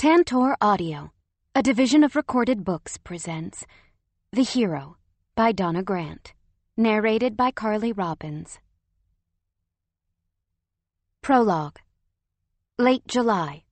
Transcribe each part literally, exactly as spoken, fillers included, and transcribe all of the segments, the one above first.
Tantor Audio, a division of Recorded Books, presents The Hero by Donna Grant, narrated by Carly Robbins. Prologue. Late July.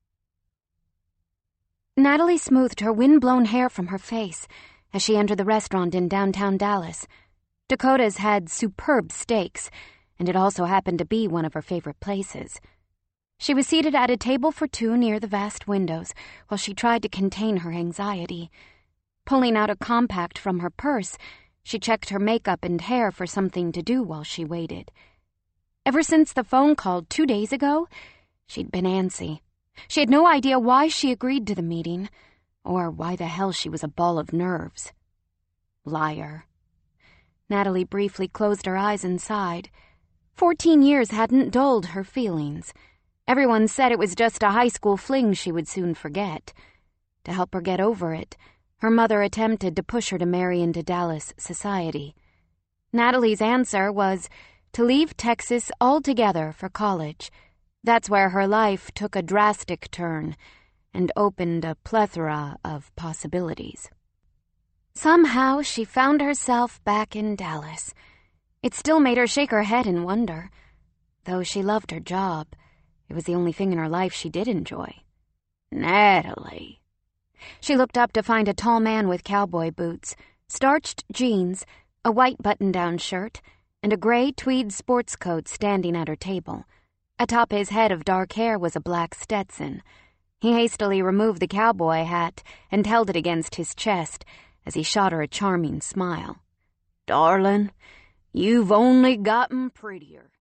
Natalie smoothed her wind-blown hair from her face as she entered the restaurant in downtown Dallas. Dakota's had superb steaks, and it also happened to be one of her favorite places. She was seated at a table for two near the vast windows while she tried to contain her anxiety. Pulling out a compact from her purse, she checked her makeup and hair for something to do while she waited. Ever since the phone call two days ago, she'd been antsy. She had no idea why she agreed to the meeting, or why the hell she was a ball of nerves. Liar. Natalie briefly closed her eyes and sighed. Fourteen years hadn't dulled her feelings. Everyone said it was just a high school fling she would soon forget. To help her get over it, her mother attempted to push her to marry into Dallas society. Natalie's answer was to leave Texas altogether for college. That's where her life took a drastic turn and opened a plethora of possibilities. Somehow she found herself back in Dallas. It still made her shake her head in wonder. Though she loved her job, it was the only thing in her life she did enjoy. Natalie. She looked up to find a tall man with cowboy boots, starched jeans, a white button-down shirt, and a gray tweed sports coat standing at her table. Atop his head of dark hair was a black Stetson. He hastily removed the cowboy hat and held it against his chest as he shot her a charming smile. "Darling, you've only gotten prettier."